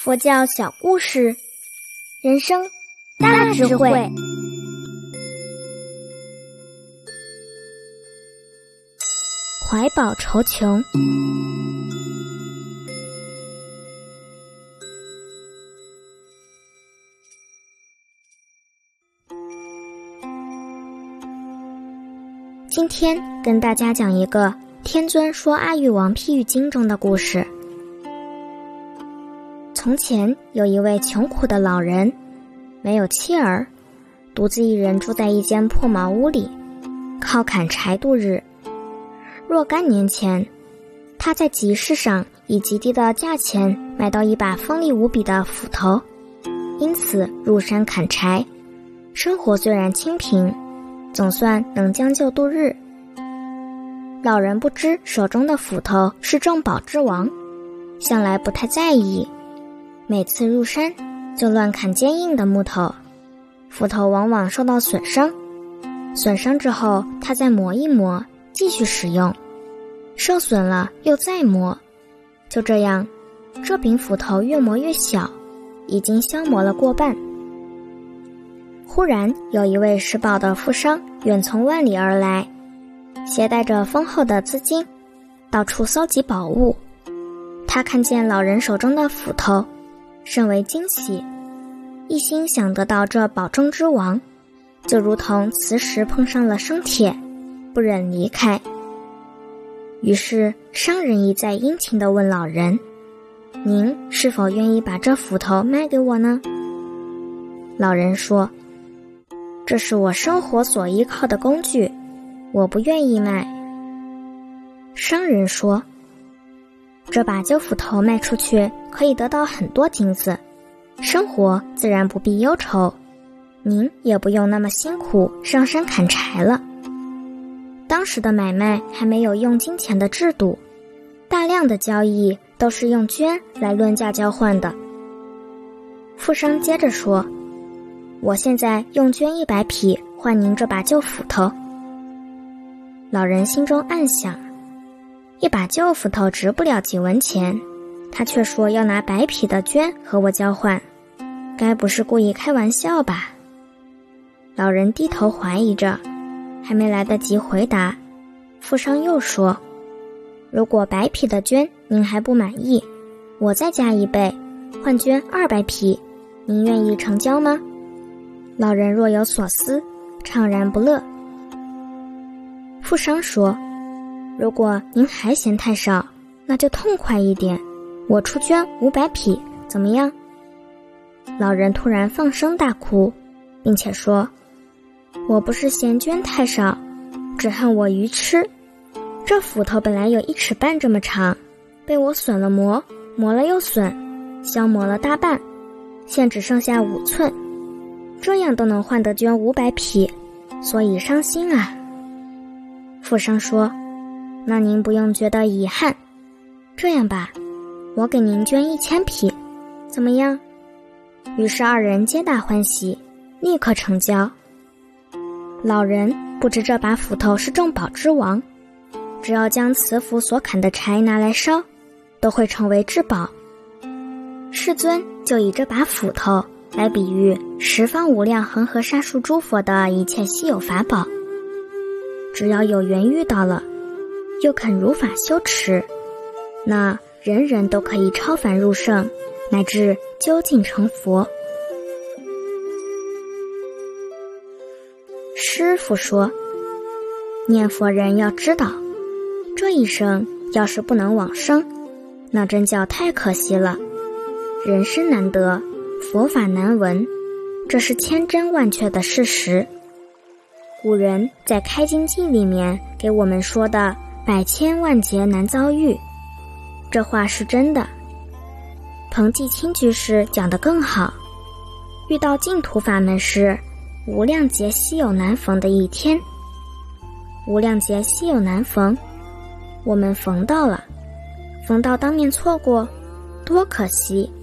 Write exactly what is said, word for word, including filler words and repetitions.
佛教小故事，人生大智慧。怀宝愁穷。今天跟大家讲一个天尊说阿育王譬喻经中的故事。从前有一位穷苦的老人，没有妻儿，独自一人住在一间破茅屋里，靠砍柴度日。若干年前，他在集市上以极低的价钱买到一把锋利无比的斧头，因此入山砍柴，生活虽然清贫，总算能将就度日。老人不知手中的斧头是重宝之王，向来不太在意，每次入山就乱砍坚硬的木头，斧头往往受到损伤，损伤之后他再磨一磨，继续使用，受损了又再磨，就这样，这柄斧头越磨越小，已经消磨了过半。忽然有一位拾宝的富商远从万里而来，携带着丰厚的资金，到处搜集宝物。他看见老人手中的斧头，甚为惊喜，一心想得到这宝中之王，就如同磁石碰上了生铁，不忍离开。于是商人一再殷勤地问老人，您是否愿意把这斧头卖给我呢？老人说，这是我生活所依靠的工具，我不愿意卖。商人说，这把旧斧头卖出去可以得到很多金子，生活自然不必忧愁，您也不用那么辛苦上山砍柴了。当时的买卖还没有用金钱的制度，大量的交易都是用绢来论价交换的。富商接着说，我现在用绢一百匹换您这把旧斧头。老人心中暗想，一把旧斧头值不了几文钱，他却说要拿百匹的绢和我交换，该不是故意开玩笑吧？老人低头怀疑着，还没来得及回答，富商又说，如果百匹的绢您还不满意，我再加一倍，换绢二百匹，您愿意成交吗？老人若有所思，怅然不乐。富商说，如果您还嫌太少，那就痛快一点，我出绢五百匹，怎么样？老人突然放声大哭，并且说，我不是嫌绢太少，只恨我愚痴。这斧头本来有一尺半这么长，被我损了磨，磨了又损，消磨了大半，现只剩下五寸，这样都能换得绢五百匹，所以伤心啊。富商说，那您不用觉得遗憾，这样吧，我给您绢一千匹，怎么样？于是二人皆大欢喜，立刻成交。老人不知这把斧头是重宝之王，只要将此斧所砍的柴拿来烧，都会成为至宝。世尊就以这把斧头来比喻十方无量恒河沙数诸佛的一切稀有法宝，只要有缘遇到了，又肯如法修持，那人人都可以超凡入圣，乃至究竟成佛。师父说，念佛人要知道，这一生要是不能往生，那真叫太可惜了。人生难得，佛法难闻，这是千真万确的事实。古人在《开经记》里面给我们说的百千万劫难遭遇，这话是真的。彭继清居士讲得更好，遇到净土法门时，无量劫稀有难逢的一天。无量劫稀有难逢，我们逢到了，逢到当面错过，多可惜。